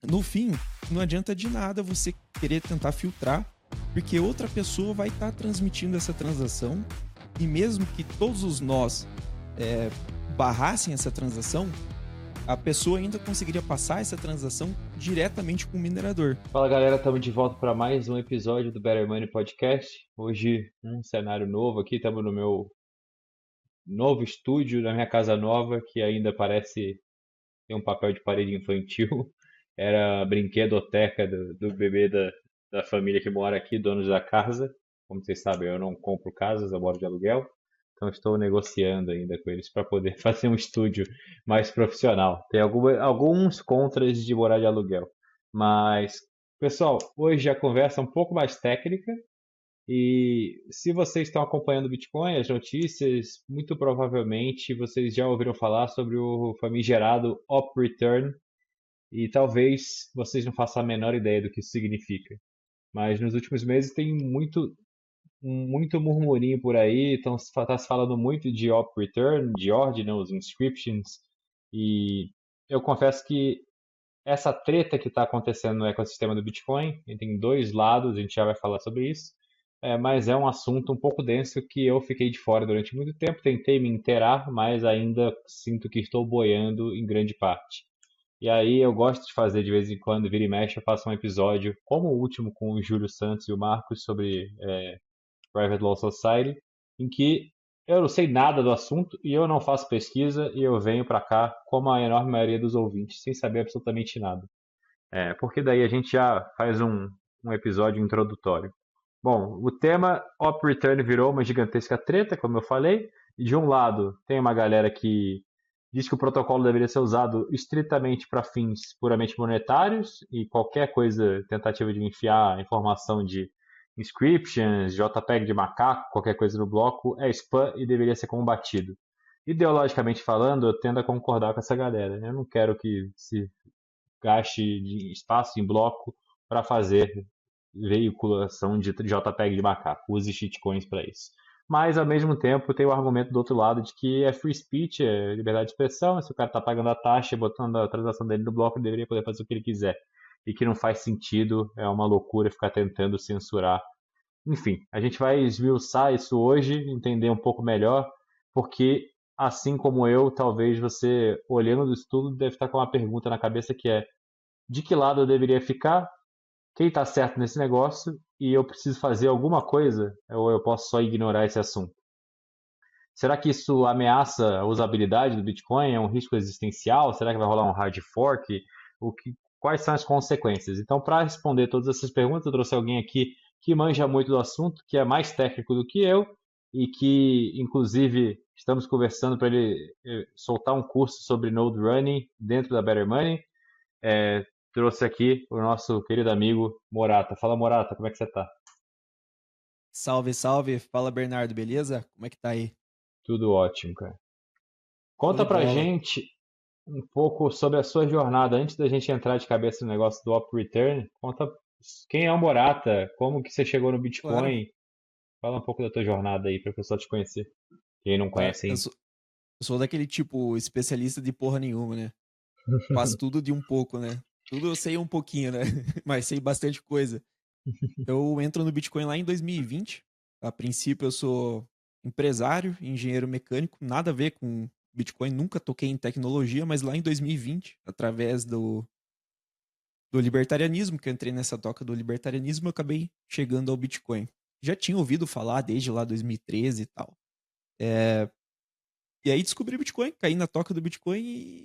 no fim, não adianta de nada você querer tentar filtrar, porque outra pessoa vai estar transmitindo essa transação, e mesmo que todos os nós é, barrassem essa transação, a pessoa ainda conseguiria passar essa transação diretamente com o minerador. Fala galera, estamos de volta para mais um episódio do Better Money Podcast. Hoje um cenário novo aqui, estamos no meu novo estúdio, na minha casa nova, que ainda parece ter um papel de parede infantil. Era a brinquedoteca do bebê da família que mora aqui, donos da casa. Como vocês sabem, eu não compro casas, eu moro de aluguel. Então estou negociando ainda com eles para poder fazer um estúdio mais profissional. Tem alguns contras de morar de aluguel. Mas, pessoal, hoje a conversa é um pouco mais técnica. E se vocês estão acompanhando o Bitcoin, as notícias, muito provavelmente vocês já ouviram falar sobre o famigerado Op Return. E talvez vocês não façam a menor ideia do que isso significa. Mas nos últimos meses tem muito murmurinho por aí, então tá se falando muito de op return, de ordinals, inscriptions, e eu confesso que essa treta que está acontecendo no ecossistema do Bitcoin, tem dois lados, a gente já vai falar sobre isso, mas é um assunto um pouco denso que eu fiquei de fora durante muito tempo, tentei me inteirar, mas ainda sinto que estou boiando em grande parte. E aí eu gosto de fazer de vez em quando, vira e mexe, eu faço um episódio, como o último com o Júlio Santos e o Marcos, sobre Private Law Society, em que eu não sei nada do assunto e eu não faço pesquisa e eu venho para cá, como a enorme maioria dos ouvintes, sem saber absolutamente nada. Porque daí a gente já faz um episódio introdutório. Bom, o tema Op Return virou uma gigantesca treta, como eu falei. E de um lado, tem uma galera que diz que o protocolo deveria ser usado estritamente para fins puramente monetários e qualquer coisa, tentativa de enfiar informação de inscriptions, JPEG de macaco, qualquer coisa no bloco, é spam e deveria ser combatido. Ideologicamente falando, eu tendo a concordar com essa galera. Eu não quero que se gaste de espaço em bloco para fazer veiculação de JPEG de macaco. Use shitcoins para isso. Mas, ao mesmo tempo, tem o argumento do outro lado de que é free speech, é liberdade de expressão, se o cara está pagando a taxa e botando a transação dele no bloco, ele deveria poder fazer o que ele quiser. E que não faz sentido, é uma loucura ficar tentando censurar. Enfim, a gente vai esmiuçar isso hoje, entender um pouco melhor, porque, assim como eu, talvez você, olhando isso tudo, deve estar com uma pergunta na cabeça que é: de que lado eu deveria ficar? Quem está certo nesse negócio? E eu preciso fazer alguma coisa? Ou eu posso só ignorar esse assunto? Será que isso ameaça a usabilidade do Bitcoin? É um risco existencial? Será que vai rolar um hard fork? Quais são as consequências? Então, para responder todas essas perguntas, eu trouxe alguém aqui que manja muito do assunto, que é mais técnico do que eu e que, inclusive, estamos conversando para ele soltar um curso sobre Node Running dentro da Better Money. É, Trouxe aqui o nosso querido amigo Morata. Fala, Morata, como é que você tá? Salve, salve. Fala, Bernardo, beleza? Como é que tá aí? Tudo ótimo, cara. Show Conta de pra bola. gente um pouco sobre a sua jornada. Antes da gente entrar de cabeça no negócio do Op Return, conta quem é o Morata, como que você chegou no Claro, Bitcoin. Fala um pouco da tua jornada aí para o pessoal te conhecer. Quem não claro. conhece Eu ainda. sou, eu sou daquele tipo especialista de porra nenhuma, né? Faço tudo de um pouco, né? Tudo eu sei um pouquinho, né? Mas sei bastante coisa. Eu entro no Bitcoin lá em 2020. A princípio eu sou empresário, engenheiro mecânico, nada a ver com Bitcoin, nunca toquei em tecnologia, mas lá em 2020, através do libertarianismo, que eu entrei nessa toca do libertarianismo, eu acabei chegando ao Bitcoin. Já tinha ouvido falar desde lá 2013 e tal. E aí descobri o Bitcoin, caí na toca do Bitcoin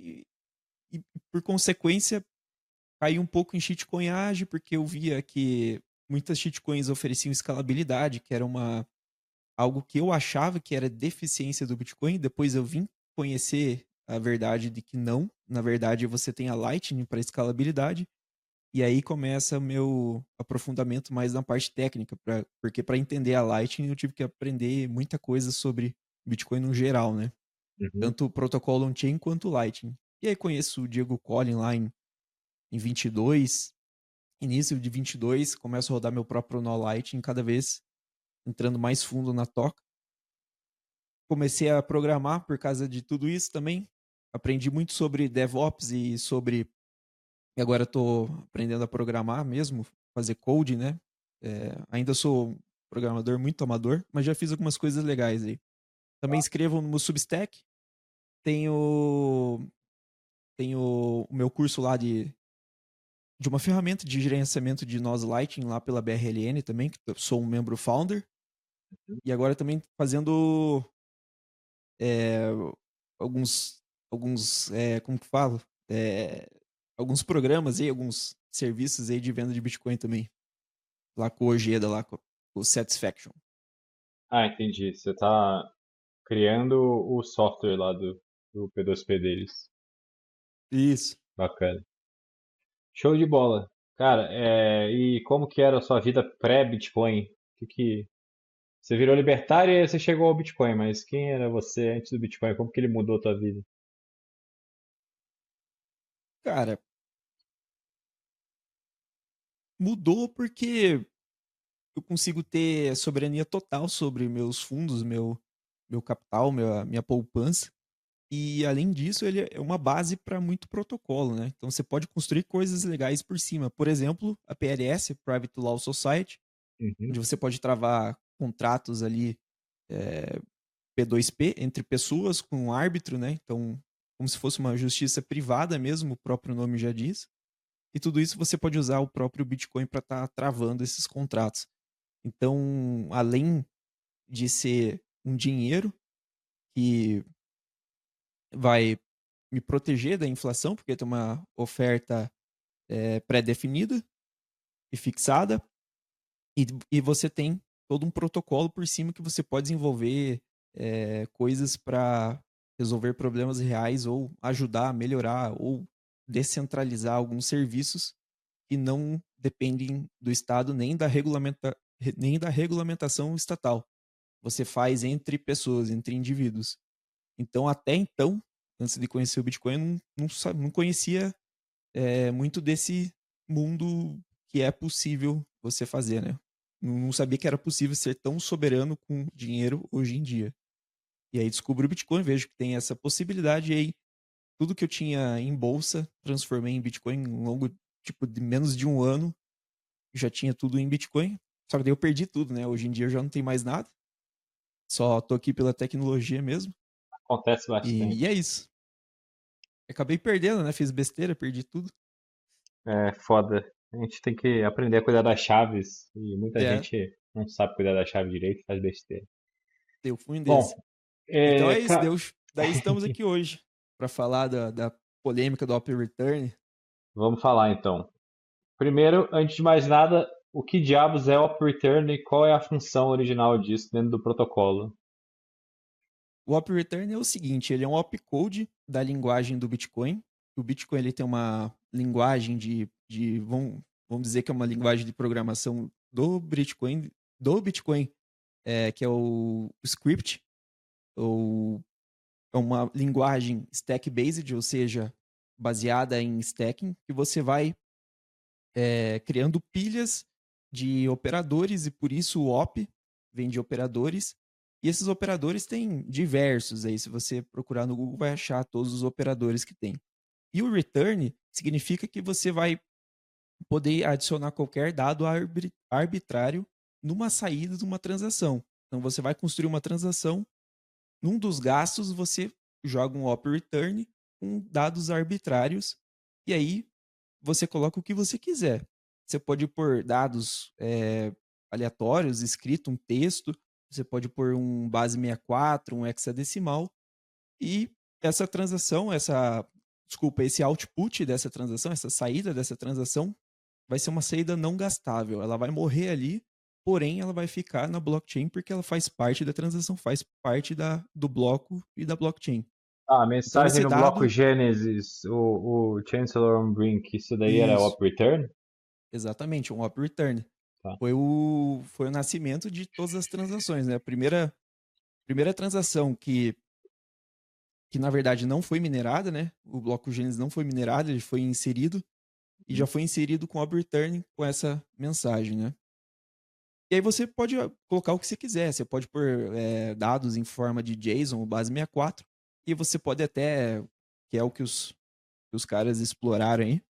e por consequência caí um pouco em shitcoinagem, porque eu via que muitas shitcoins ofereciam escalabilidade, que era algo que eu achava que era deficiência do Bitcoin. Depois eu vim conhecer a verdade de que não. Na verdade, você tem a Lightning para escalabilidade. E aí começa o meu aprofundamento mais na parte técnica, porque para entender a Lightning eu tive que aprender muita coisa sobre Bitcoin no geral, né? Uhum. Tanto o protocolo on-chain quanto o Lightning. E aí conheço o Diego Collin lá em 22, início de 22, começo a rodar meu próprio nó Lightning, cada vez entrando mais fundo na toca. Comecei a programar por causa de tudo isso também. Aprendi muito sobre DevOps e sobre E agora eu tô aprendendo a programar mesmo, fazer code, né? Ainda sou um programador muito amador, mas já fiz algumas coisas legais aí. Também escrevo no Substack. Tenho, tenho o meu curso lá de uma ferramenta de gerenciamento de nós Lighting lá pela BRLN também, que eu sou um membro founder. E agora também fazendo é, como que falo? É, alguns programas aí, alguns serviços aí de venda de Bitcoin também. Lá com o Ojeda, lá com o Satisfaction. Ah, entendi. Você tá criando o software lá do P2P deles. Isso. Bacana. Show de bola. Cara, e como que era a sua vida pré-Bitcoin? Você virou libertário e aí você chegou ao Bitcoin, mas quem era você antes do Bitcoin? Como que ele mudou a tua vida? Cara, mudou porque eu consigo ter soberania total sobre meus fundos, meu capital, minha poupança. E além disso, ele é uma base para muito protocolo, né? Então você pode construir coisas legais por cima. Por exemplo, a PLS, Private Law Society, Uhum. onde você pode travar contratos ali P2P entre pessoas com um árbitro, né? Então, como se fosse uma justiça privada mesmo, o próprio nome já diz. E tudo isso você pode usar o próprio Bitcoin para estar travando esses contratos. Então, além de ser um dinheiro que vai me proteger da inflação, porque tem uma oferta pré-definida e fixada, e você tem todo um protocolo por cima que você pode desenvolver coisas para resolver problemas reais ou ajudar a melhorar ou descentralizar alguns serviços que não dependem do Estado nem da regulamentação estatal. Você faz entre pessoas, entre indivíduos. Então, até então, antes de conhecer o Bitcoin, eu não conhecia muito desse mundo que é possível você fazer, né? Não sabia que era possível ser tão soberano com dinheiro hoje em dia. E aí descubro o Bitcoin, vejo que tem essa possibilidade, e aí tudo que eu tinha em bolsa, transformei em Bitcoin em longo, tipo, de menos de um ano, já tinha tudo em Bitcoin. Só que daí eu perdi tudo, né? Hoje em dia eu já não tenho mais nada. Só tô aqui pela tecnologia mesmo. Acontece E é bastante. isso. Acabei perdendo, né? Fiz besteira, perdi tudo. É foda. A gente tem que aprender a cuidar das chaves e muita É, gente não sabe cuidar da chave direito e faz besteira. eu fui um Bom, desse. Então é isso, cara, Deus. Daí estamos aqui hoje para falar da polêmica do Op Return. vamos falar então. Primeiro, antes de mais nada, o que diabos é Op Return e qual é a função original disso dentro do protocolo? O Op Return é o seguinte, ele é um opcode da linguagem do Bitcoin. O Bitcoin ele tem uma linguagem vamos dizer que é uma linguagem de programação do Bitcoin, que é o script, ou é uma linguagem stack-based, ou seja, baseada em stacking, que você vai criando pilhas de operadores, e por isso o op vem de operadores. E esses operadores têm diversos aí. Se você procurar no Google, vai achar todos os operadores que tem. E o return significa que você vai poder adicionar qualquer dado arbitrário numa saída de uma transação. Então você vai construir uma transação, num dos gastos você joga um op return com dados arbitrários, e aí você coloca o que você quiser. Você pode pôr dados aleatórios, escrito, um texto, você pode pôr um base 64, um hexadecimal, e essa transação, esse output dessa transação, essa saída dessa transação, vai ser uma saída não gastável. Ela vai morrer ali, porém ela vai ficar na blockchain porque ela faz parte da transação, faz parte do bloco e da blockchain. Ah, a Então mensagem esse no bloco dado, Gênesis, o Chancellor on Brink, isso daí era isso, Op Return? exatamente, um op return. Tá. Foi o nascimento de todas as transações, né? A primeira transação que na verdade não foi minerada, né? O bloco Gênesis não foi minerado, ele foi inserido e já foi inserido com op return com essa mensagem, né? E aí você pode colocar o que você quiser. Você pode pôr dados em forma de JSON ou base 64. E você pode até, que é o que os caras exploraram aí,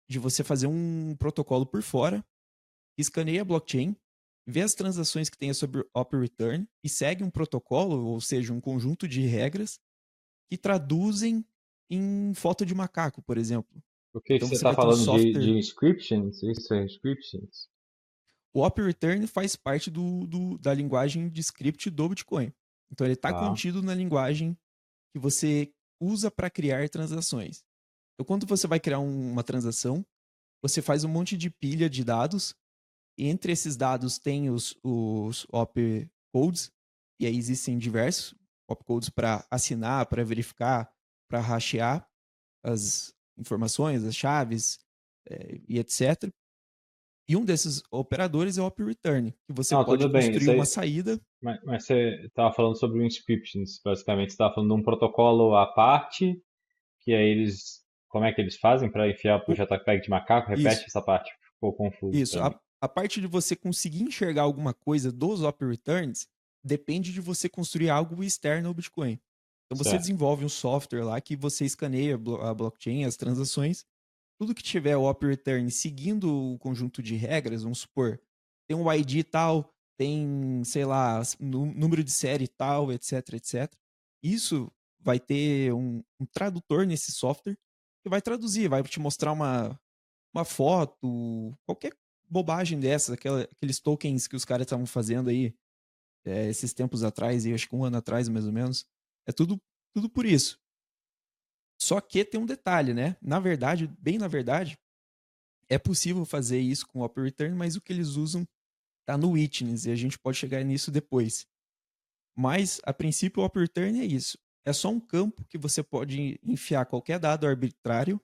de você fazer um protocolo por fora, que escaneia a blockchain, vê as transações que tem sobre o Op Return e segue um protocolo, ou seja, um conjunto de regras que traduzem em foto de macaco, por exemplo. O que Então você você está vai ter um falando de software. inscriptions? Isso é inscriptions? O Op Return faz parte da linguagem de script do Bitcoin. Então ele está Tá. contido na linguagem que você usa para criar transações. Então quando você vai criar uma transação, você faz um monte de pilha de dados, e entre esses dados tem os opcodes, e aí existem diversos opcodes para assinar, para verificar, para hashear as informações, as chaves, e etc. E um desses operadores é o op-return, que você Não, pode tudo bem. construir Isso uma aí, saída. mas você estava falando sobre o inscriptions, basicamente. Você estava falando de um protocolo à parte, que aí eles. Como é que eles fazem para enfiar pro o- JPEG de macaco? Repete isso, essa parte, ficou confuso isso. para mim. A parte de você conseguir enxergar alguma coisa dos op-returns depende de você construir algo externo ao Bitcoin. Então você Certo. desenvolve um software lá que você escaneia a blockchain, as transações, tudo que tiver o op-return seguindo o conjunto de regras, vamos supor, tem um ID tal, tem, sei lá, número de série tal, etc, etc. Isso vai ter um tradutor nesse software que vai traduzir, vai te mostrar uma foto, qualquer bobagem dessas, aqueles tokens que os caras estavam fazendo aí esses tempos atrás, acho que um ano atrás mais ou menos. É tudo por isso. Só que tem um detalhe, né? Na verdade, bem na verdade, é possível fazer isso com o Op Return, mas o que eles usam tá no Witness e a gente pode chegar nisso depois. Mas, a princípio, o Op Return é isso. É só um campo que você pode enfiar qualquer dado arbitrário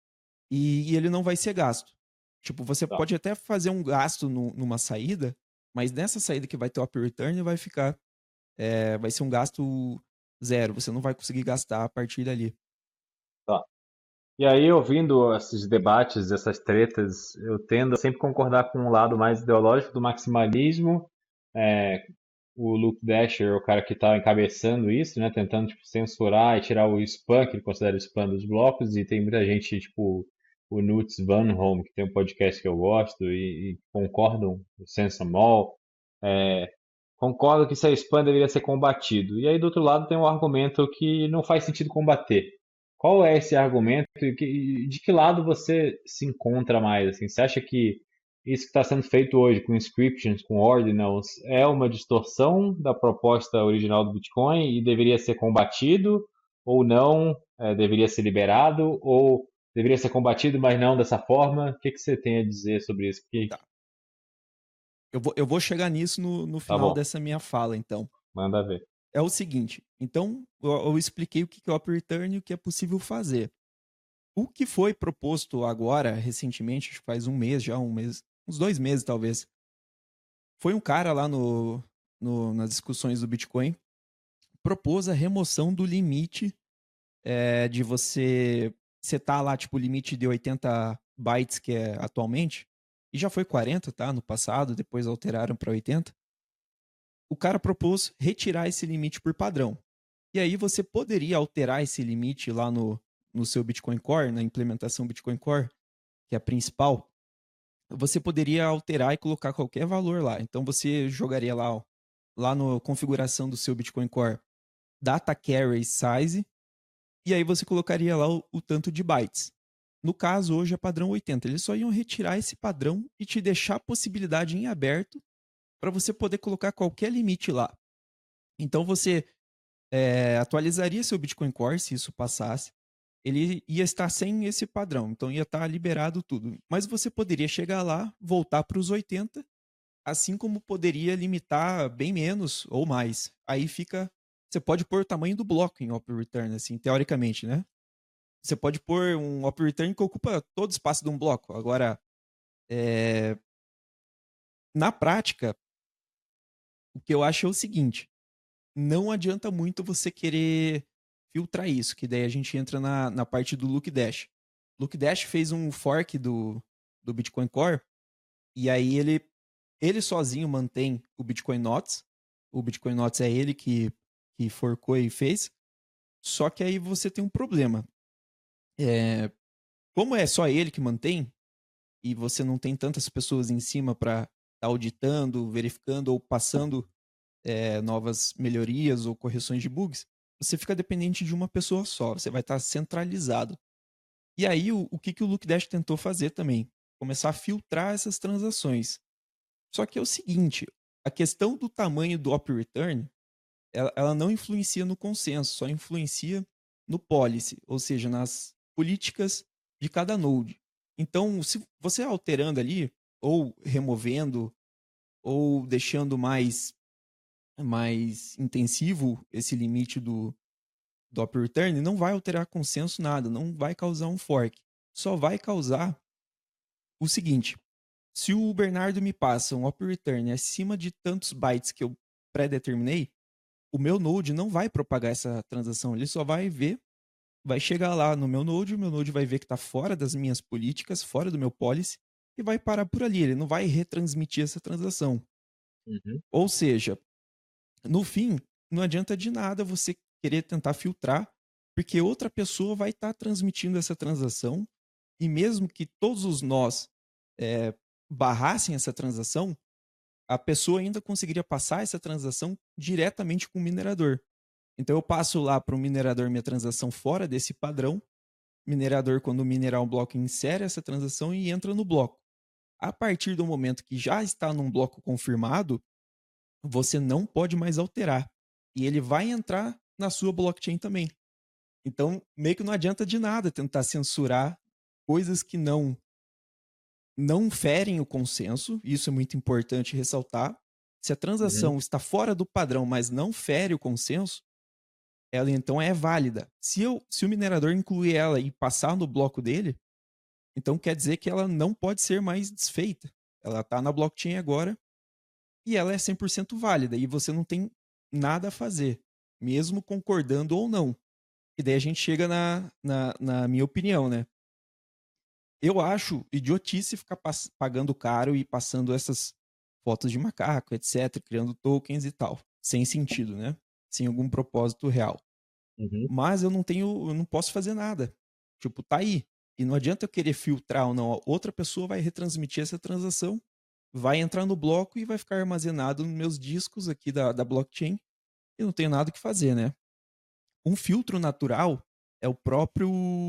e ele não vai ser gasto. Tipo, você Tá. pode até fazer um gasto numa saída, mas nessa saída que vai ter o Op Return vai ficar. Vai ser um gasto zero. Você não vai conseguir gastar a partir dali. Tá. E aí, ouvindo esses debates, essas tretas, eu tendo a sempre concordar com um lado mais ideológico do maximalismo. É, o Luke Dasher é o cara que está encabeçando isso, né? Tentando tipo, censurar e tirar o spam, que ele considera o spam dos blocos. E tem muita gente, tipo o Nutz Van Holm, que tem um podcast que eu gosto e concordam, o Sensamol, concordam que esse spam deveria ser combatido. E aí, do outro lado, tem um argumento que não faz sentido combater. Qual é esse argumento e de que lado você se encontra mais? Assim? Você acha que isso que está sendo feito hoje com inscriptions, com ordinals, é uma distorção da proposta original do Bitcoin e deveria ser combatido? Ou não, deveria ser liberado? Ou deveria ser combatido, mas não dessa forma? O que você tem a dizer sobre isso? Tá. Eu vou chegar nisso no Tá final bom, dessa minha fala, então. manda ver. É o seguinte, então eu expliquei o que é o Op Return e o que é possível fazer. O que foi proposto agora, recentemente, acho que faz um mês já, uns 2 meses talvez, foi um cara lá nas discussões do Bitcoin, propôs a remoção do limite de você setar lá, tipo, o limite de 80 bytes que é atualmente, e já foi 40, tá? No passado, depois alteraram para 80. O cara propôs retirar esse limite por padrão. E aí você poderia alterar esse limite lá no seu Bitcoin Core, na implementação Bitcoin Core, que é a principal. Você poderia alterar e colocar qualquer valor lá. Então você jogaria lá, ó, lá na configuração do seu Bitcoin Core, data carry size, e aí você colocaria lá o tanto de bytes. No caso, hoje é padrão 80. Eles só iam retirar esse padrão e te deixar a possibilidade em aberto para você poder colocar qualquer limite lá. Então você atualizaria seu Bitcoin Core se isso passasse. Ele ia estar sem esse padrão, então ia estar liberado tudo. Mas você poderia chegar lá, voltar para os 80, assim como poderia limitar bem menos ou mais. Aí fica. Você pode pôr o tamanho do bloco em Op Return, assim, teoricamente, né? Você pode pôr um Op Return que ocupa todo o espaço de um bloco. Agora, é, na prática, o que eu acho é o seguinte: não adianta muito você querer filtrar isso, que daí a gente entra na parte do Luke Dash. Luke Dash fez um fork do Bitcoin Core, e aí ele sozinho mantém o Bitcoin Notes. O Bitcoin Notes é ele que forcou e fez. Só que aí você tem um problema. Como é só ele que mantém, e você não tem tantas pessoas em cima para estar auditando, verificando ou passando novas melhorias ou correções de bugs, você fica dependente de uma pessoa só, você vai estar centralizado. E aí, o que, que o Lookdash tentou fazer também? Começar a filtrar essas transações. Só que é o seguinte, a questão do tamanho do op return, ela não influencia no consenso, só influencia no policy, ou seja, nas políticas de cada node. Então, se você alterando ali, ou removendo, ou deixando mais intensivo esse limite do op return, não vai alterar consenso nada, não vai causar um fork. Só vai causar o seguinte: se o Bernardo me passa um op return acima de tantos bytes que eu pré-determinei, o meu node não vai propagar essa transação, ele só vai ver, vai chegar lá no meu node, o meu node vai ver que está fora das minhas políticas, fora do meu policy, e vai parar por ali, ele não vai retransmitir essa transação. Uhum. Ou seja, no fim, não adianta de nada você querer tentar filtrar, porque outra pessoa vai estar transmitindo essa transação, e mesmo que todos os nós é, barrassem essa transação, a pessoa ainda conseguiria passar essa transação diretamente com o minerador. Então eu passo lá para o minerador minha transação fora desse padrão. O minerador, quando minerar um bloco, insere essa transação e entra no bloco. A partir do momento que já está num bloco confirmado, você não pode mais alterar. E ele vai entrar na sua blockchain também. Então, meio que não adianta de nada tentar censurar coisas que não ferem o consenso, isso é muito importante ressaltar. Se a Uhum. transação está fora do padrão, mas não fere o consenso, ela então é válida. Se o minerador incluir ela e passar no bloco dele, então quer dizer que ela não pode ser mais desfeita. Ela está na blockchain agora e ela é 100% válida e você não tem nada a fazer, mesmo concordando ou não. E daí a gente chega na minha opinião, né? Eu acho idiotice ficar pagando caro e passando essas fotos de macaco, etc., criando tokens e tal. Sem sentido, né? Sem algum propósito real. Uhum. Mas eu não posso fazer nada. Tipo, tá aí. E não adianta eu querer filtrar ou não. Outra pessoa vai retransmitir essa transação, vai entrar no bloco e vai ficar armazenado nos meus discos aqui da blockchain. E não tenho nada o que fazer, né? Um filtro natural é o próprio.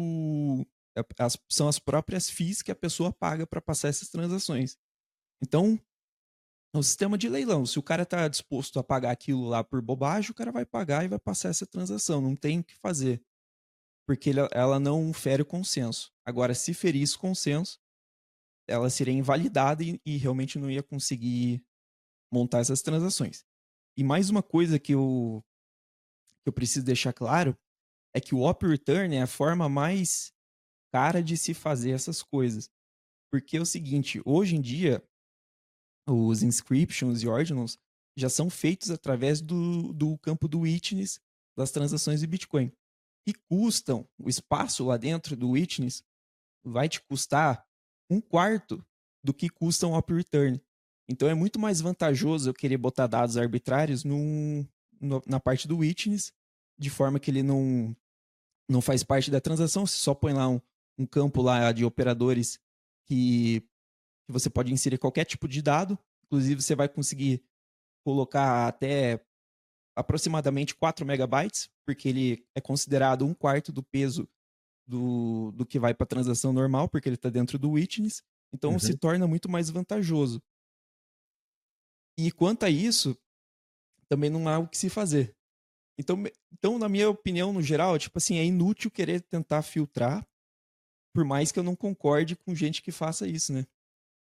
São as próprias fees que a pessoa paga para passar essas transações. Então, é um sistema de leilão. Se o cara está disposto a pagar aquilo lá por bobagem, o cara vai pagar e vai passar essa transação. Não tem o que fazer. Porque ela não fere o consenso. Agora, se ferisse o consenso, ela seria invalidada e realmente não ia conseguir montar essas transações. E mais uma coisa que eu preciso deixar claro é que o op return é a forma mais cara de se fazer essas coisas. Porque é o seguinte, hoje em dia, os inscriptions e ordinals já são feitos através do campo do witness das transações de Bitcoin. E custam, o espaço lá dentro do witness vai te custar um quarto do que custa um op return. Então é muito mais vantajoso eu querer botar dados arbitrários na parte do witness, de forma que ele não faz parte da transação, você só põe lá um campo lá de operadores que, que você pode inserir qualquer tipo de dado. Inclusive, você vai conseguir colocar até aproximadamente 4 megabytes, porque ele é considerado um quarto do peso do que vai para a transação normal, porque ele está dentro do witness. Então, se Uhum. torna muito mais vantajoso. E quanto a isso, também não há o que se fazer. Então, na minha opinião, no geral, tipo assim, é inútil querer tentar filtrar, por mais que eu não concorde com gente que faça isso, né?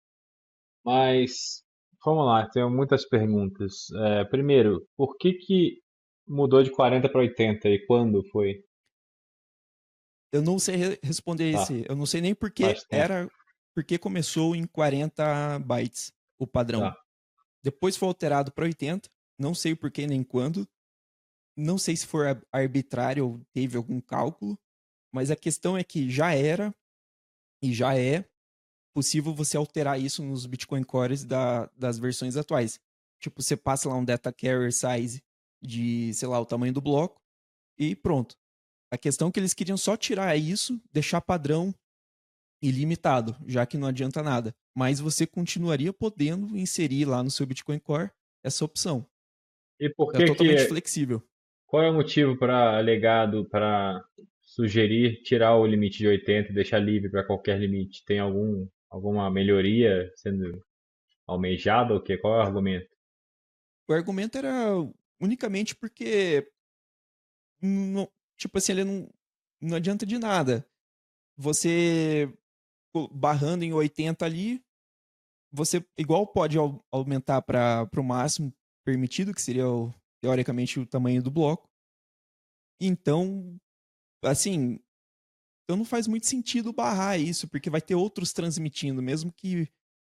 Mas, vamos lá, tenho muitas perguntas. Primeiro, por que que mudou de 40 para 80 e quando foi? Eu não sei responder Tá, esse. Eu não sei nem faz tempo. porque começou em 40 bytes o padrão. Tá. Depois foi alterado para 80. Não sei o porquê nem quando. Não sei se foi arbitrário ou teve algum cálculo. Mas a questão é que já era e já é possível você alterar isso nos Bitcoin Cores das versões atuais. Tipo, você passa lá um data carrier size de, sei lá, o tamanho do bloco e pronto. A questão é que eles queriam só tirar isso, deixar padrão ilimitado, já que não adianta nada. Mas você continuaria podendo inserir lá no seu Bitcoin Core essa opção. E por É que totalmente que, flexível. qual é o motivo para alegado para sugerir tirar o limite de 80 e deixar livre para qualquer limite? Tem alguma melhoria sendo almejada ou quê? Qual é o argumento? O argumento era unicamente porque, tipo assim, ele não adianta de nada. Você barrando em 80 ali, você igual pode aumentar para o máximo permitido, que seria teoricamente o tamanho do bloco. Então, assim, então não faz muito sentido barrar isso, porque vai ter outros transmitindo, mesmo que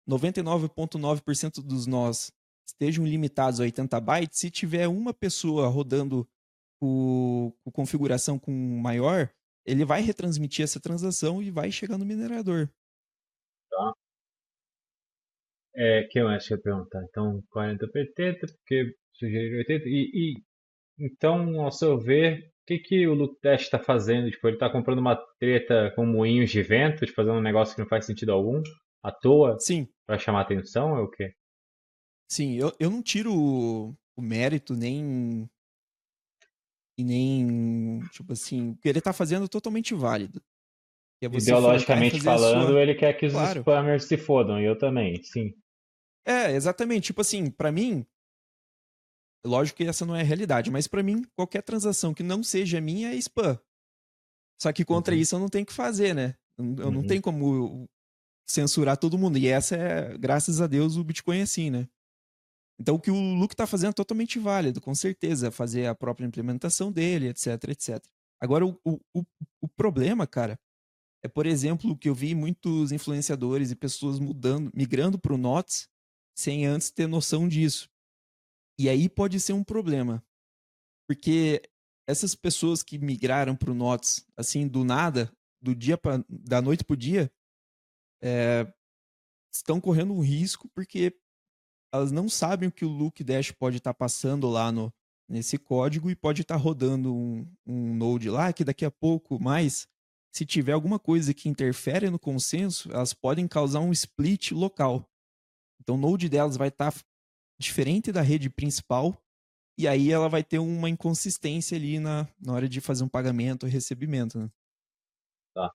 99,9% dos nós estejam limitados a 80 bytes, se tiver uma pessoa rodando com configuração com maior, ele vai retransmitir essa transação e vai chegar no minerador. Tá? Que mais que eu ia perguntar? Então, 40 por 80, porque sugerir 80. Então, ao seu ver, o que que o Luke Dash está fazendo? Tipo, ele está comprando uma treta com moinhos de vento, de fazendo um negócio que não faz sentido algum, à toa, Sim, para chamar atenção, é o quê? sim, eu não tiro o mérito nem, tipo assim, o que ele tá fazendo é totalmente válido. Que é você filtrar e Ideologicamente fazer a falando, sua. ele quer que os Claro. spammers se fodam, e eu também, sim. É, exatamente. Tipo assim, pra mim, lógico que essa não é a realidade, mas pra mim, qualquer transação que não seja minha é spam. Só que contra Uhum, isso eu não tenho o que fazer, né? Eu não uhum. tenho como censurar todo mundo. E essa é, graças a Deus, o Bitcoin é assim, né? Então o que o Luke tá fazendo é totalmente válido, com certeza. Fazer a própria implementação dele, etc, etc. Agora, o problema, cara, é, por exemplo, que eu vi muitos influenciadores e pessoas mudando, migrando pro Notes sem antes ter noção disso. E aí pode ser um problema, porque essas pessoas que migraram pro Notes, assim, do nada, da noite pro dia, estão correndo um risco porque elas não sabem o que o Look Dash pode estar passando lá nesse código e pode estar rodando um node lá que daqui a pouco mais, se tiver alguma coisa que interfere no consenso, elas podem causar um split local. Então o node delas vai estar diferente da rede principal e aí ela vai ter uma inconsistência ali na hora de fazer um pagamento ou recebimento, né? Tá.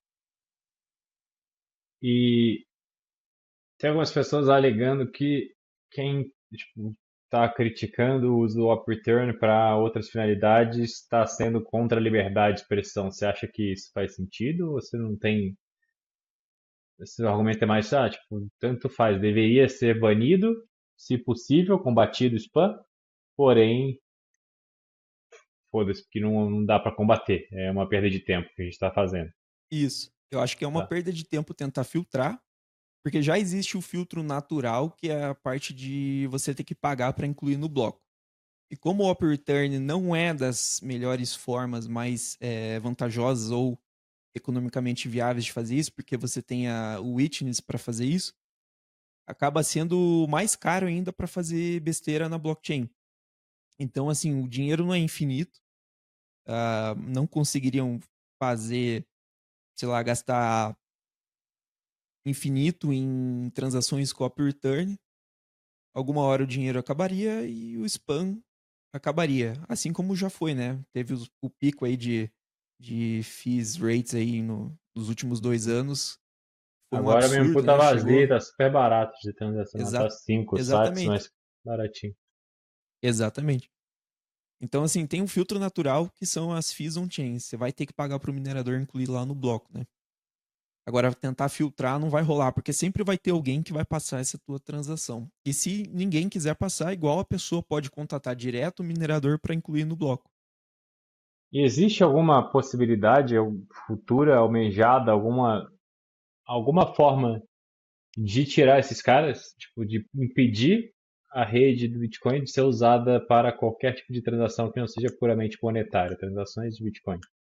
E tem algumas pessoas alegando que quem tipo, está criticando o uso do op return para outras finalidades está sendo contra a liberdade de expressão. Você acha que isso faz sentido ou você não tem. Esse argumento é mais, tipo, tanto faz, deveria ser banido, se possível, combatido o spam, porém, foda-se, porque não dá para combater. É uma perda de tempo que a gente está fazendo. Isso. Eu acho que é uma Tá? perda de tempo tentar filtrar. Porque já existe o filtro natural, que é a parte de você ter que pagar para incluir no bloco. E como o Op Return não é das melhores formas mais vantajosas ou economicamente viáveis de fazer isso, porque você tem o Witness para fazer isso, acaba sendo mais caro ainda para fazer besteira na blockchain. Então, assim, o dinheiro não é infinito. Não conseguiriam fazer, sei lá, gastar infinito em transações com Op Return. Alguma hora o dinheiro acabaria e o spam acabaria. Assim como já foi, né? Teve o pico aí de fees rates aí nos últimos 2 anos. Foi um Agora mesmo absurdo, puta né? vazia, Chegou. tá super barato de transação. Tá Exa 5 sats, exatamente. mas baratinho. Exatamente. Então, assim, tem um filtro natural que são as fees on-chain. Você vai ter que pagar para o minerador incluir lá no bloco, né? Agora, tentar filtrar não vai rolar, porque sempre vai ter alguém que vai passar essa tua transação. E se ninguém quiser passar, igual a pessoa pode contatar direto o minerador para incluir no bloco. E existe alguma possibilidade futura, almejada, alguma forma de tirar esses caras? Tipo, de impedir a rede do Bitcoin de ser usada para qualquer tipo de transação que não seja puramente monetária, transações de Bitcoin?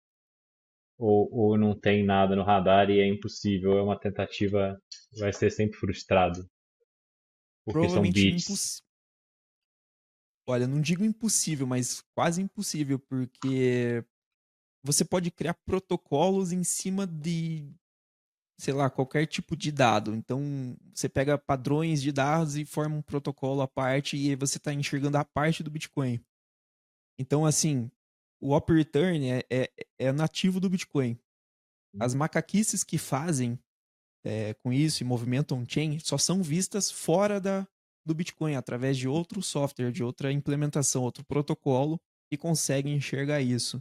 Ou não tem nada no radar e é impossível, é uma tentativa, vai ser sempre frustrado, porque são Provavelmente bits. impossível. Olha, não digo impossível, mas quase impossível, porque você pode criar protocolos em cima sei lá, qualquer tipo de dado. Então, você pega padrões de dados e forma um protocolo à parte e aí você está enxergando a parte do Bitcoin. Então, assim, o Op Return é nativo do Bitcoin. As macaquices que fazem com isso e movimentam on-chain só são vistas fora do Bitcoin, através de outro software, de outra implementação, outro protocolo que consegue enxergar isso.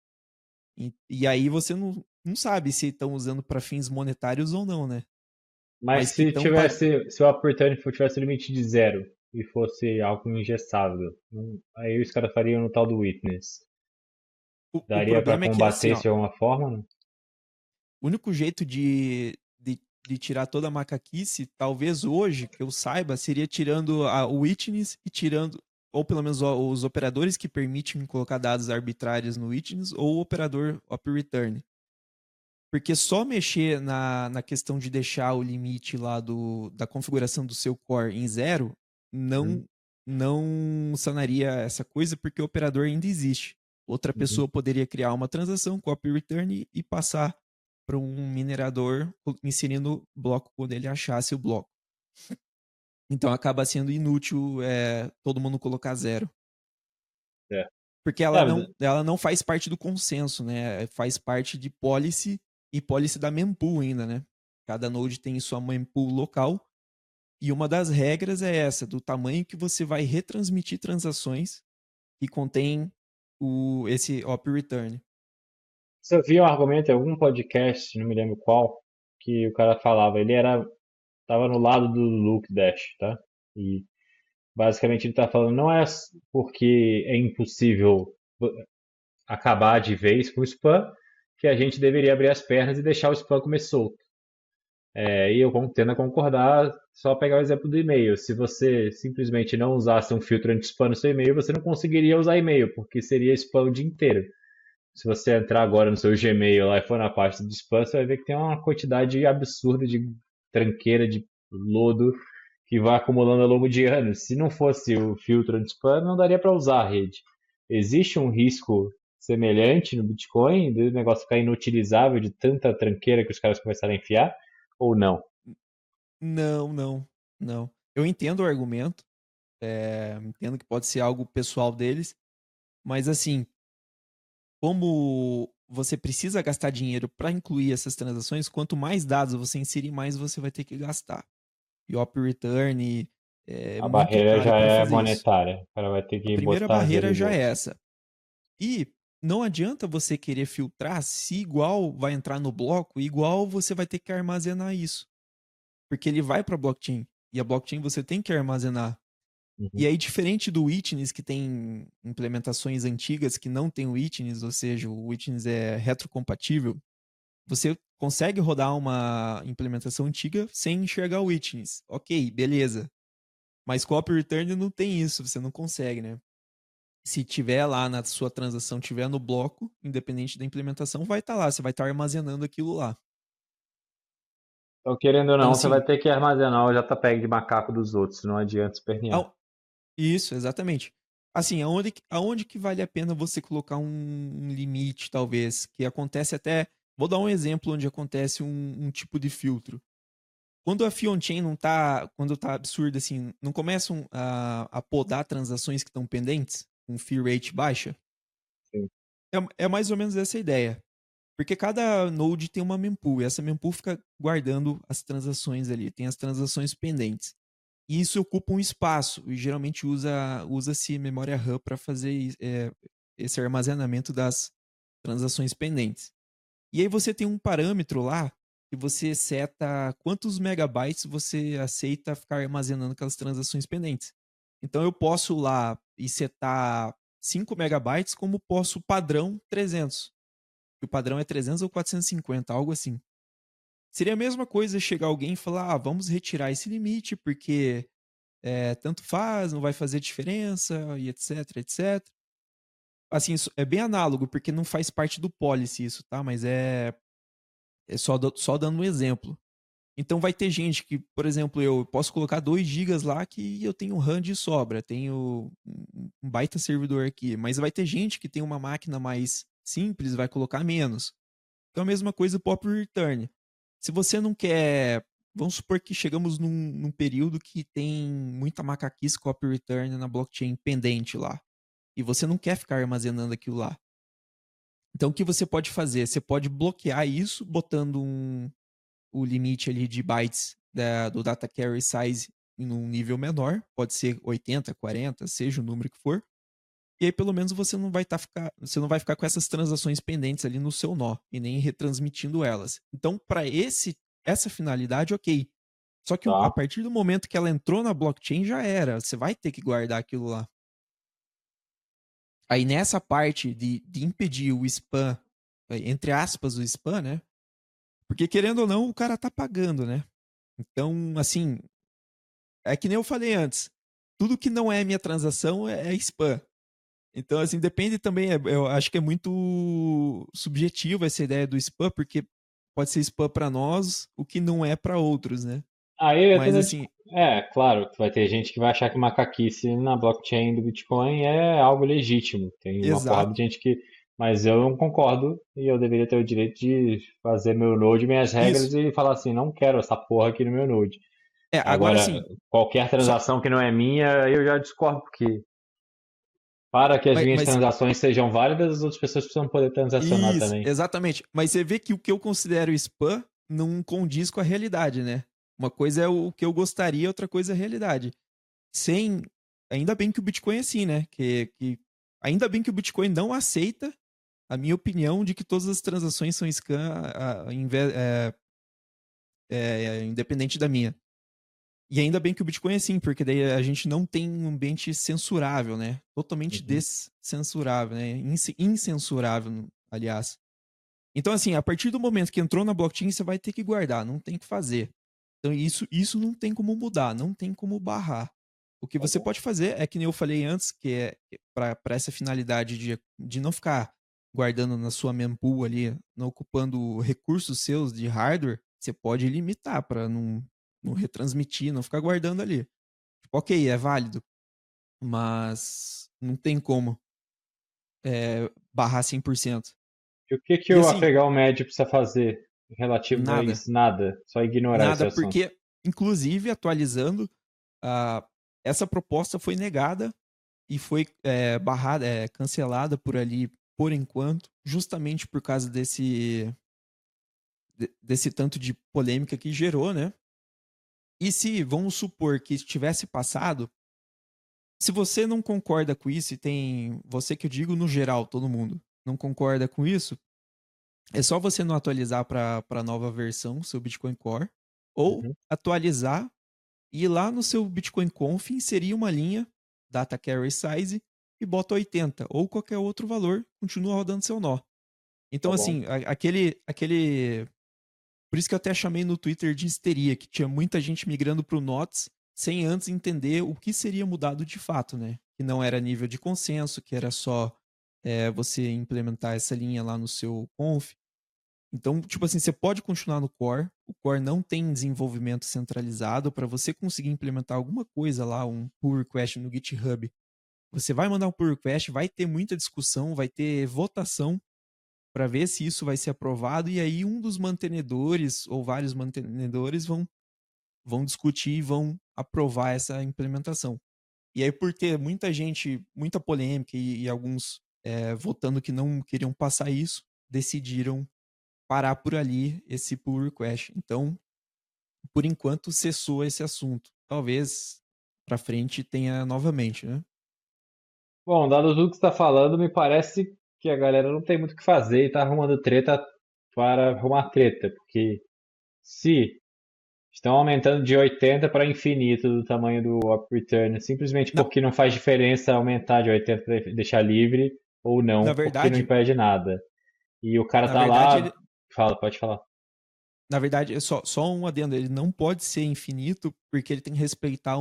E aí você não sabe se estão usando para fins monetários ou não, né? Mas Mas que se estão. tivesse, se o Up Return tivesse limite de zero e fosse algo ingestável, aí os caras fariam no tal do Witness. O Daria pra problema é que, assim, combater ó, isso de alguma forma? Não? o único jeito de tirar toda a macaquice, talvez hoje, que eu saiba, seria tirando o Witness e tirando, ou pelo menos os operadores que permitem colocar dados arbitrários no Witness, ou o operador Op Return. Porque só mexer na questão de deixar o limite lá da configuração do seu core em zero Uhum, não sanaria essa coisa, porque o operador ainda existe. Outra uhum. pessoa poderia criar uma transação, copy return e passar para um minerador inserindo o bloco quando ele achasse o bloco. Então acaba sendo inútil todo mundo colocar zero. É. Porque É, ela não faz parte do consenso, né? Faz parte de policy e policy da mempool ainda, né? Cada node tem sua mempool local e uma das regras é essa, do tamanho que você vai retransmitir transações que contém esse op return. você viu um argumento em algum podcast, não me lembro qual, que o cara falava, tava no lado do Luke Dash, tá? E basicamente ele tá falando, não é porque é impossível acabar de vez com o spam que a gente deveria abrir as pernas e deixar o spam comer solto. E eu tendo a concordar, só pegar o exemplo do e-mail. Se você simplesmente não usasse um filtro anti-spam no seu e-mail, você não conseguiria usar e-mail, porque seria spam o dia inteiro. Se você entrar agora no seu Gmail lá e for na parte de spam, você vai ver que tem uma quantidade absurda de tranqueira, de lodo que vai acumulando ao longo de anos. Se não fosse o filtro anti-spam, não daria para usar a rede. Existe um risco semelhante no Bitcoin, do negócio ficar inutilizável de tanta tranqueira que os caras começaram a enfiar, ou não? Não, não, não. Eu entendo o argumento, entendo que pode ser algo pessoal deles, mas assim, como você precisa gastar dinheiro para incluir essas transações, quanto mais dados você inserir, mais você vai ter que gastar. E o Op Return é A muito barreira caro já para é fazer isso. monetária. O cara vai ter A que primeira botar zero barreira no já é bolso. essa. E não adianta você querer filtrar se igual vai entrar no bloco, igual você vai ter que armazenar isso. Porque ele vai para a blockchain. E a blockchain você tem que armazenar. Uhum. E aí, diferente do Witness, que tem implementações antigas que não tem o Witness, ou seja, o Witness é retrocompatível, você consegue rodar uma implementação antiga sem enxergar o Witness. Ok, beleza. Mas Copy Return não tem isso, você não consegue, né? Se tiver lá na sua transação, tiver no bloco, independente da implementação, vai estar lá, você vai estar armazenando aquilo lá. Então, querendo ou Então, não, você vai assim, ter que armazenar o JPEG de macaco dos outros, não adianta espernear. isso, exatamente. Assim, aonde que vale a pena você colocar um limite, talvez, que acontece até. Vou dar um exemplo onde acontece um tipo de filtro. Quando a fee on-chain não tá. Quando tá absurdo, assim, não começam a podar transações que estão pendentes, com fee rate baixa, Sim. é mais ou menos essa a ideia. Porque cada node tem uma mempool, e essa mempool fica guardando as transações ali, tem as transações pendentes. E isso ocupa um espaço, e geralmente usa-se memória RAM para fazer esse armazenamento das transações pendentes. E aí você tem um parâmetro lá que você seta quantos megabytes você aceita ficar armazenando aquelas transações pendentes. Então eu posso lá e setar 5 megabytes como posso padrão 300. O padrão é 300 ou 450, algo assim. Seria a mesma coisa chegar alguém e falar: vamos retirar esse limite porque tanto faz, não vai fazer diferença, e etc, etc. Assim, isso é bem análogo, porque não faz parte do policy isso, tá? Mas é só dando um exemplo. Então vai ter gente que, por exemplo, eu posso colocar 2 gigas lá que eu tenho RAM de sobra, tenho um baita servidor aqui, mas vai ter gente que tem uma máquina mais simples, vai colocar menos. Então a mesma coisa o Pop Return. Se você não quer... Vamos supor que chegamos num período que tem muita macaquice copy return na blockchain pendente lá. E você não quer ficar armazenando aquilo lá. Então, o que você pode fazer? Você pode bloquear isso botando o limite ali de bytes do data carry size em um nível menor. Pode ser 80, 40, seja o número que for. E aí, pelo menos, você não vai ficar com essas transações pendentes ali no seu nó e nem retransmitindo elas. Então, para essa finalidade, ok. Só que a Tá. partir do momento que ela entrou na blockchain, já era. Você vai ter que guardar aquilo lá. Aí, nessa parte de impedir o spam, entre aspas, o spam, né? Porque, querendo ou não, o cara tá pagando, né? Então, assim, é que nem eu falei antes. Tudo que não é minha transação é spam. Então, assim, depende também. Eu acho que é muito subjetivo essa ideia do spam, porque pode ser spam para nós, o que não é para outros, né? Aí eu ia Mas, tendo. assim, É, claro, que vai ter gente que vai achar que macaquice na blockchain do Bitcoin é algo legítimo. Tem uma porrada exato. de gente que. Mas eu não concordo e eu deveria ter o direito de fazer meu node, minhas regras Isso. e falar assim: não quero essa porra aqui no meu node. Agora, Agora, assim, qualquer só, transação que não é minha, eu já discordo, porque para que as minhas mas transações sejam válidas, as outras pessoas precisam poder transacionar isso, também. exatamente. Mas você vê que o que eu considero spam não condiz com a realidade, né? Uma coisa é o que eu gostaria, outra coisa é a realidade. Sem. Ainda bem que o Bitcoin é assim, né? Ainda bem que o Bitcoin não aceita a minha opinião de que todas as transações são scam, independente da minha. E ainda bem que o Bitcoin é assim, porque daí a gente não tem um ambiente censurável, né? Totalmente Uhum. descensurável, né? Incensurável, aliás. Então, assim, a partir do momento que entrou na blockchain, você vai ter que guardar, não tem o que fazer. Então, isso não tem como mudar, não tem como barrar. O que Tá você bom. pode fazer é que nem eu falei antes, que é para essa finalidade de não ficar guardando na sua mempool ali, não ocupando recursos seus de hardware, você pode limitar para não retransmitir, não ficar guardando ali. Tipo, ok, é válido, mas não tem como barrar 100%. E o que que E o assim, afegão médio precisa fazer relativo a nada. isso? Nada. Só ignorar esse Nada, assunto. porque, inclusive, atualizando, ah, essa proposta foi negada e foi barrada, cancelada por ali por enquanto, justamente por causa desse tanto de polêmica que gerou, né? E se, vamos supor que tivesse passado, se você não concorda com isso, e tem você que eu digo no geral, todo mundo, não concorda com isso, é só você não atualizar para a nova versão, seu Bitcoin Core, ou Uhum. atualizar e lá no seu Bitcoin Conf inserir uma linha data carry size e bota 80 ou qualquer outro valor, continua rodando seu nó. Tá Então bom. assim, aquele por isso que eu até chamei no Twitter de histeria, que tinha muita gente migrando pro NOTS sem antes entender o que seria mudado de fato, né? Que não era nível de consenso, que era só você implementar essa linha lá no seu conf. Então, tipo assim, você pode continuar no core. O core não tem desenvolvimento centralizado para você conseguir implementar alguma coisa lá, um pull request no GitHub. Você vai mandar um pull request, vai ter muita discussão, vai ter votação para ver se isso vai ser aprovado e aí um dos mantenedores ou vários mantenedores vão discutir e vão aprovar essa implementação. E aí por ter muita gente, muita polêmica e alguns votando que não queriam passar isso, decidiram parar por ali esse pull request. Então, por enquanto, cessou esse assunto. Talvez para frente tenha novamente, né? Bom, dado tudo que você está falando, me parece que a galera não tem muito o que fazer e tá arrumando treta para arrumar treta, porque se estão aumentando de 80 para infinito do tamanho do op return, simplesmente Na, porque não faz diferença aumentar de 80 para deixar livre ou na não, porque não verdade, impede nada. E o cara na tá verdade, lá, fala, pode falar. na verdade, é só um adendo, ele não pode ser infinito porque ele tem que respeitar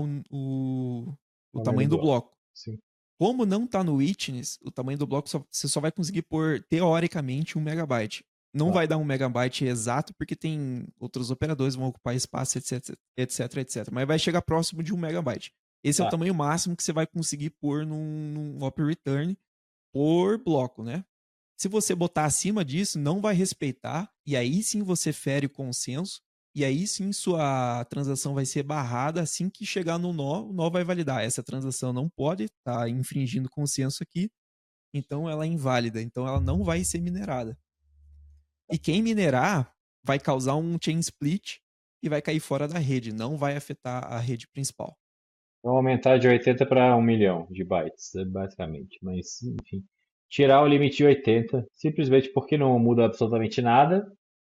o Tamanho do tamanho do bloco. bloco. Sim. Como não está no Witness, o tamanho do bloco você só vai conseguir pôr, teoricamente, 1 MB. Não Tá, vai dar 1 MB exato, porque tem outros operadores que vão ocupar espaço, etc, etc, etc. Mas vai chegar próximo de 1 MB. Esse é o tá. tamanho máximo que você vai conseguir pôr num op return por bloco, né? Se você botar acima disso, não vai respeitar e aí sim você fere o consenso, e aí sim sua transação vai ser barrada assim que chegar no nó, o nó vai validar. Essa transação não pode estar infringindo o consenso aqui, então ela é inválida, então ela não vai ser minerada. E quem minerar vai causar um chain split e vai cair fora da rede, não vai afetar a rede principal. Vão aumentar de 80 para 1 milhão de bytes, basicamente. Mas, enfim, tirar o limite de 80, simplesmente porque não muda absolutamente nada,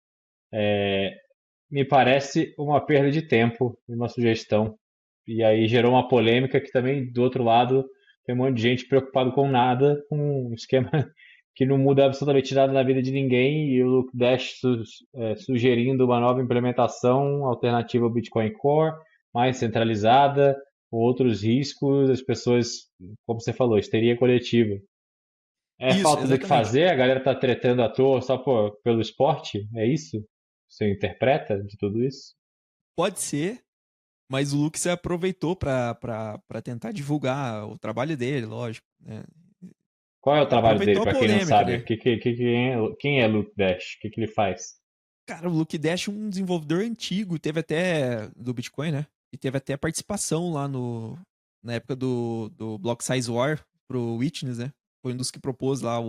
me parece uma perda de tempo, uma sugestão. E aí gerou uma polêmica que também, do outro lado, tem um monte de gente preocupado com nada, com um esquema que não muda absolutamente nada na vida de ninguém, e o Luke Dash sugerindo uma nova implementação alternativa ao Bitcoin Core, mais centralizada, com outros riscos, as pessoas, como você falou, histeria coletiva. É Isso, falta do que exatamente. fazer? A galera tá tretando à toa só pelo esporte? É isso? Você interpreta de tudo isso? Pode ser, mas o Luke se aproveitou para tentar divulgar o trabalho dele, lógico, né? Qual é o trabalho dele, Aproveitou a para quem não polêmica, sabe? né? Quem é Luke Dash? O que ele faz? Cara, o Luke Dash é um desenvolvedor antigo, teve até do Bitcoin, né? E teve até participação lá na época do Block Size War pro Witness, né? Foi um dos que propôs lá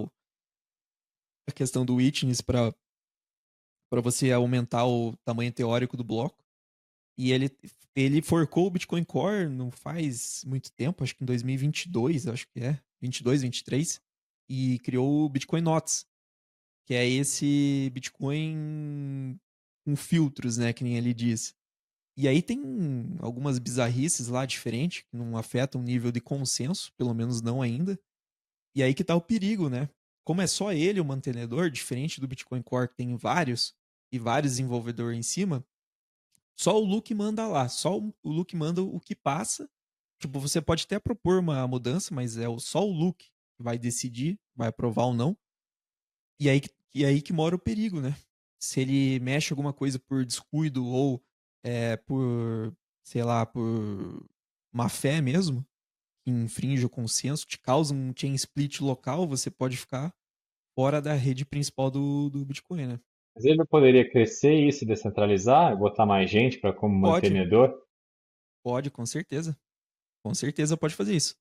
a questão do Witness para você aumentar o tamanho teórico do bloco. E ele forcou o Bitcoin Core não faz muito tempo, acho que em 2022, acho que é, 22, 23, e criou o Bitcoin Notes, que é esse Bitcoin com filtros, né, que nem ele diz. E aí tem algumas bizarrices lá diferentes, que não afetam o nível de consenso, pelo menos não ainda. E aí que tá o perigo, né? Como é só ele o mantenedor, diferente do Bitcoin Core que tem vários e vários desenvolvedores em cima, só o Luke manda lá, só o Luke manda o que passa. Tipo, você pode até propor uma mudança, mas só o Luke que vai decidir, vai aprovar ou não. E aí que mora o perigo, né? Se ele mexe alguma coisa por descuido ou por, sei lá, por má fé mesmo, que infringe o consenso, te causa um chain split local, você pode ficar fora da rede principal do Bitcoin, né? Mas ele não poderia crescer e se descentralizar, botar mais gente para como Pode, mantenedor? pode, com certeza. Com certeza pode fazer isso.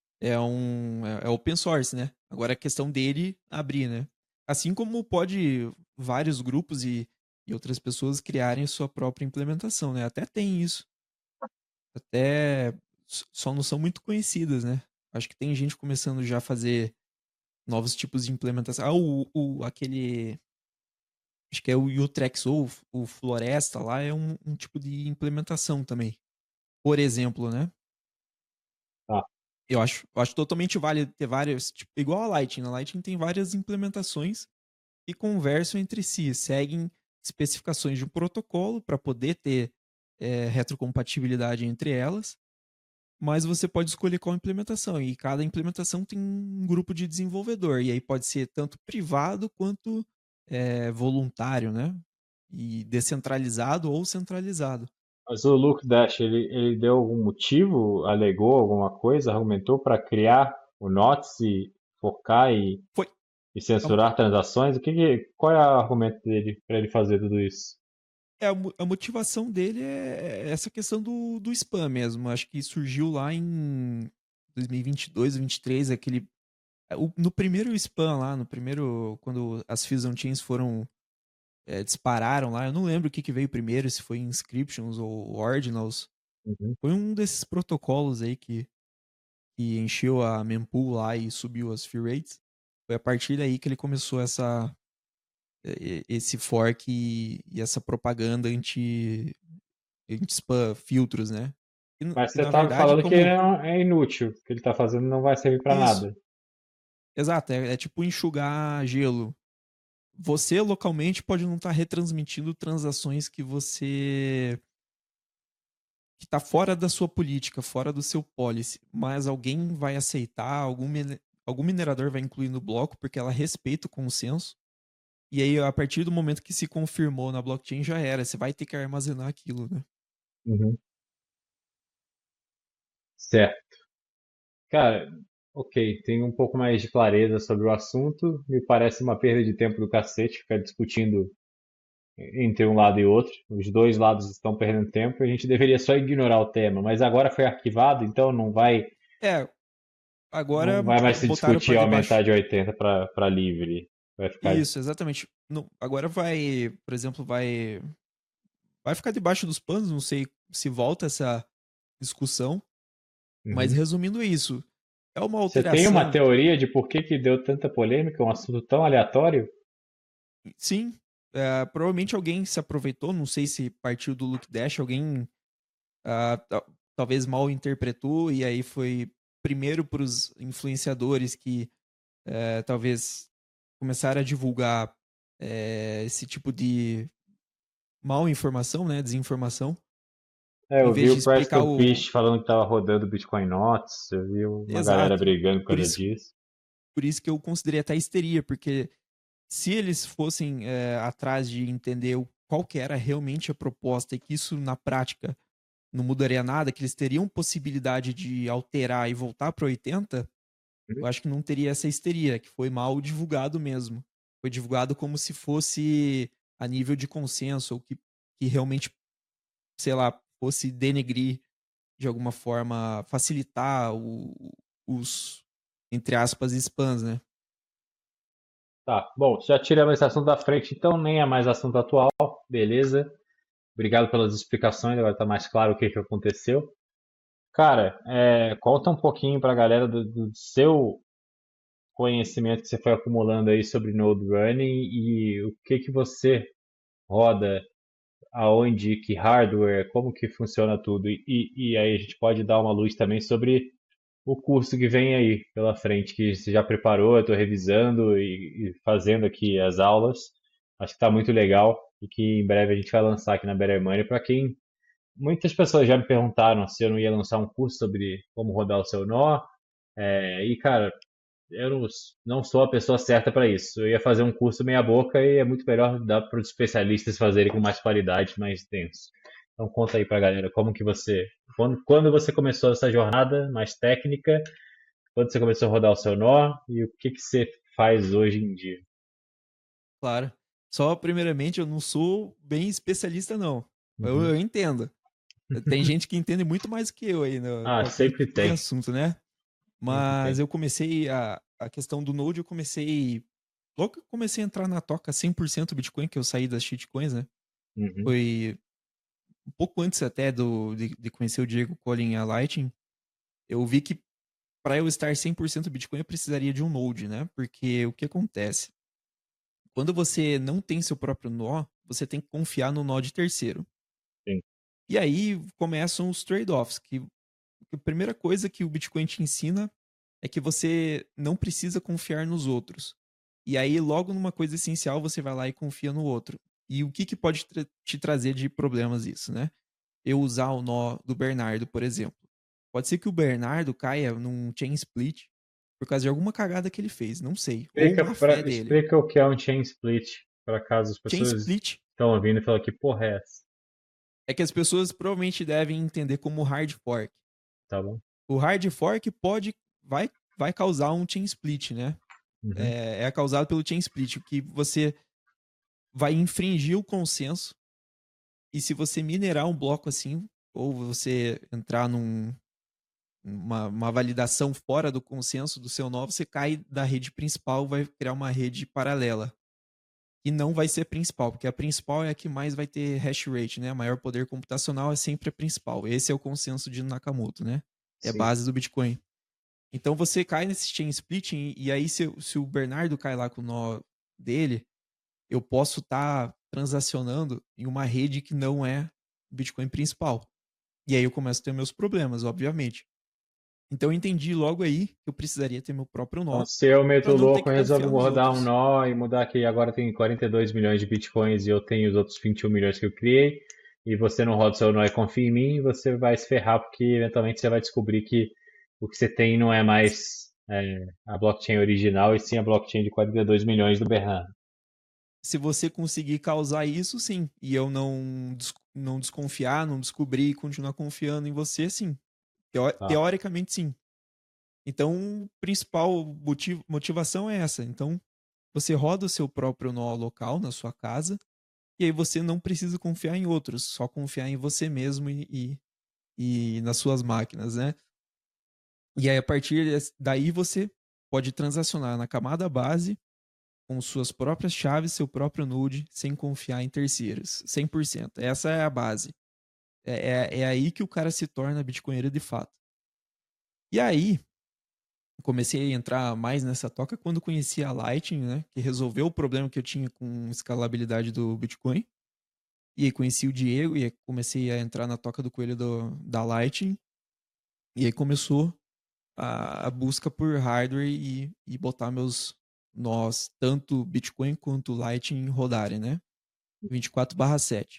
É open source, né? Agora é questão dele abrir, né? Assim como pode vários grupos e outras pessoas criarem sua própria implementação, né? Até tem isso. Até só não são muito conhecidas, né? Acho que tem gente começando já a fazer novos tipos de implementação. Aquele. Acho que é o Utrex ou o Floresta lá, é um tipo de implementação também. Por exemplo, né? Ah, Eu acho totalmente válido ter várias, tipo, igual a Lightning. A Lightning tem várias implementações que conversam entre si, seguem especificações de um protocolo para poder ter retrocompatibilidade entre elas, mas você pode escolher qual implementação, e cada implementação tem um grupo de desenvolvedor, e aí pode ser tanto privado quanto voluntário, né? E descentralizado ou centralizado. mas o Luke Dash, ele deu algum motivo, alegou alguma coisa, argumentou para criar o Notes e focar Foi. e censurar transações? Qual é o argumento dele para ele fazer tudo isso? A motivação dele é essa questão do spam mesmo. Acho que surgiu lá em 2022, 2023, no primeiro spam lá, no primeiro, quando as Fusion Chains dispararam lá, eu não lembro o que veio primeiro, se foi Inscriptions ou Ordinals. Uhum. Foi um desses protocolos aí que encheu a mempool lá e subiu as fee rates. Foi a partir daí que ele começou esse fork e essa propaganda anti-spam filtros, né? Mas E você na estava verdade, falando que como é inútil, o que ele está fazendo não vai servir para isso, nada. exato, é tipo enxugar gelo. Você localmente pode não estar retransmitindo transações que tá fora da sua política, fora do seu policy, mas alguém vai aceitar, algum minerador vai incluir no bloco porque ela respeita o consenso. E aí, a partir do momento que se confirmou na blockchain, já era. Você vai ter que armazenar aquilo, né? Uhum. Certo. Cara, ok, tenho um pouco mais de clareza sobre o assunto. Me parece uma perda de tempo do cacete ficar discutindo entre um lado e outro. Os dois lados estão perdendo tempo. A gente deveria só ignorar o tema, mas agora foi arquivado, então É, agora não vai mais se botaram discutir para aumentar debaixo. de 80 para livre. Vai ficar. Isso, exatamente. Agora vai, por exemplo, vai ficar debaixo dos panos, não sei se volta essa discussão, mas Uhum. resumindo isso, é uma Você tem uma alteração, teoria de por que deu tanta polêmica, um assunto tão aleatório? sim, provavelmente alguém se aproveitou, não sei se partiu do Look Dash, alguém talvez mal interpretou e aí foi primeiro para os influenciadores que talvez começaram a divulgar esse tipo de mal informação, né, desinformação, em Eu vi vez de o explicar Preston o Pysh falando que tava rodando Bitcoin Notes, eu vi uma galera exato. brigando por Por causa isso, disso. por isso que eu considerei até histeria, porque se eles fossem atrás de entender qual que era realmente a proposta e que isso na prática não mudaria nada, que eles teriam possibilidade de alterar e voltar para 80, eu acho que não teria essa histeria, que foi mal divulgado mesmo. Foi divulgado como se fosse a nível de consenso, ou que realmente, sei lá, fosse denegrir de alguma forma, facilitar os, entre aspas, spams, né? Tá, bom, já tiramos esse assunto da frente, então nem é mais assunto atual, beleza. Obrigado pelas explicações, agora tá mais claro o que que aconteceu. Cara, conta um pouquinho pra galera do seu conhecimento que você foi acumulando aí sobre Node Running e o que que você roda, aonde, que hardware, como que funciona tudo. E aí a gente pode dar uma luz também sobre o curso que vem aí pela frente, que você já preparou, eu estou revisando e fazendo aqui as aulas. Acho que está muito legal e que em breve a gente vai lançar aqui na Better Money. Para quem muitas pessoas já me perguntaram se eu não ia lançar um curso sobre como rodar o seu nó. E cara, eu não sou a pessoa certa para isso. Eu ia fazer um curso meia boca e é muito melhor dar para os especialistas fazerem com mais qualidade, mais denso. Então conta aí para a galera como que quando você começou essa jornada mais técnica, quando você começou a rodar o seu nó e o que que você faz hoje em dia. Claro. Só, primeiramente, eu não sou bem especialista, não. Eu Uhum. entendo. Tem gente que entende muito mais que eu aí, né? Ah, Qualquer sempre tipo de tem, assunto, né? sempre Mas tem. eu comecei a questão do Node, eu comecei. Logo que eu comecei a entrar na toca 100% Bitcoin, que eu saí das shitcoins, né? Uhum. Foi um pouco antes até de conhecer o Diego Collin e a Lightning. Eu vi que para eu estar 100% Bitcoin, eu precisaria de um Node, né? Porque o que acontece? Quando você não tem seu próprio nó, você tem que confiar no nó de terceiro. Sim. E aí começam os trade-offs, que a primeira coisa que o Bitcoin te ensina é que você não precisa confiar nos outros. E aí, logo numa coisa essencial, você vai lá e confia no outro. E o que pode te trazer de problemas isso, né? Eu usar o nó do Bernardo, por exemplo. Pode ser que o Bernardo caia num chain split por causa de alguma cagada que ele fez, não sei. Ou má fé dele. Explica o que é um chain split, para caso as Chain pessoas split estão ouvindo e falam que porra é essa? é que as pessoas provavelmente devem entender como hard fork. Tá bom? O hard fork vai causar um chain split, né? Uhum. É causado pelo chain split, que você vai infringir o consenso e se você minerar um bloco assim, ou você entrar uma validação fora do consenso do seu nó, você cai da rede principal, vai criar uma rede paralela. E não vai ser principal, porque a principal é a que mais vai ter hash rate, né? Maior poder computacional é sempre a principal. Esse é o consenso de Nakamoto, né? É a Sim. base do Bitcoin. Então você cai nesse chain splitting e aí se o Bernardo cai lá com o nó dele, eu posso estar transacionando em uma rede que não é o Bitcoin principal. E aí eu começo a ter meus problemas, obviamente. Então eu entendi logo aí que eu precisaria ter meu próprio Então, nó se eu meto para o não ter louco e que resolvo confiar nos rodar um outros. nó e mudar que agora tem 42 milhões de bitcoins e eu tenho os outros 21 milhões que eu criei, e você não roda o seu nó e confia em mim, você vai se ferrar porque eventualmente você vai descobrir que o que você tem não é mais a blockchain original e sim a blockchain de 42 milhões do Bernardo. Se você conseguir causar isso, sim. E eu não desconfiar, não descobrir e continuar confiando em você, sim. Tá. Teoricamente, sim. Então, principal motivação é essa. Então, você roda o seu próprio nó local na sua casa. e aí você não precisa confiar em outros, só confiar em você mesmo e nas suas máquinas, né? E aí, a partir daí, você pode transacionar na camada base com suas próprias chaves, seu próprio node, sem confiar em terceiros, 100%. Essa é a base. É aí que o cara se torna bitcoinheiro de fato. E aí, comecei a entrar mais nessa toca quando conheci a Lightning, né? Que resolveu o problema que eu tinha com escalabilidade do Bitcoin. E aí conheci o Diego e aí comecei a entrar na toca do coelho da Lightning. E aí começou a busca por hardware e botar meus nós, tanto Bitcoin quanto Lightning, rodarem, né? 24/7.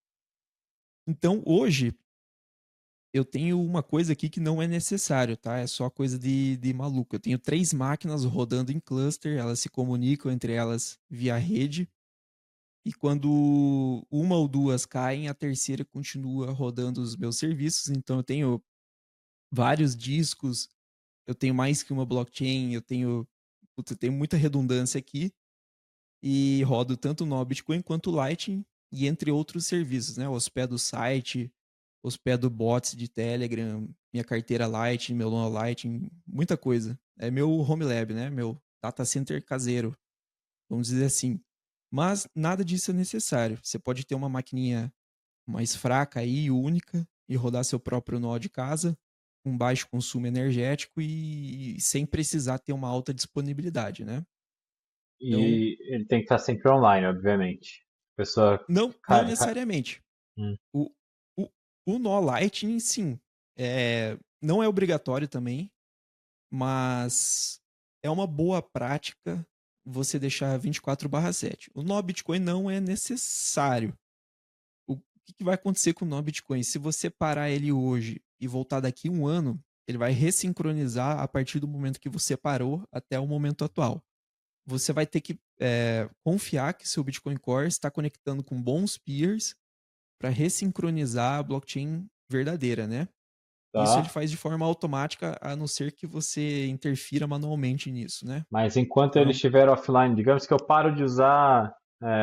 Então, hoje, eu tenho uma coisa aqui que não é necessário, tá? É só coisa de maluco. Eu tenho 3 máquinas rodando em cluster, elas se comunicam entre elas via rede. E quando uma ou duas caem, a terceira continua rodando os meus serviços. Então, eu tenho vários discos, eu tenho mais que uma blockchain, eu tenho muita redundância aqui e rodo tanto no Bitcoin quanto Lightning e entre outros serviços, né? Hospedo o site, hospedo bots de Telegram, minha carteira Lightning, meu Luna Lightning, muita coisa. É meu home lab, né? Meu data center caseiro, vamos dizer assim. Mas nada disso é necessário. Você pode ter uma maquininha mais fraca aí, única, e rodar seu próprio nó de casa com baixo consumo energético e sem precisar ter uma alta disponibilidade, né? Então, E ele tem que estar sempre online, obviamente. A pessoa. não necessariamente. Hum. O, o, o nó Lightning, sim, não é obrigatório também, mas é uma boa prática você deixar 24/7. O nó Bitcoin não é necessário. O que vai acontecer com o nó Bitcoin? Se você parar ele hoje e voltar daqui um ano, ele vai ressincronizar a partir do momento que você parou até o momento atual. Você vai ter que confiar que seu Bitcoin Core está conectando com bons peers para ressincronizar a blockchain verdadeira, né? Isso ele Tá. faz de forma automática, a não ser que você interfira manualmente nisso, né? Mas enquanto ele Então, estiver offline, digamos que eu paro de usar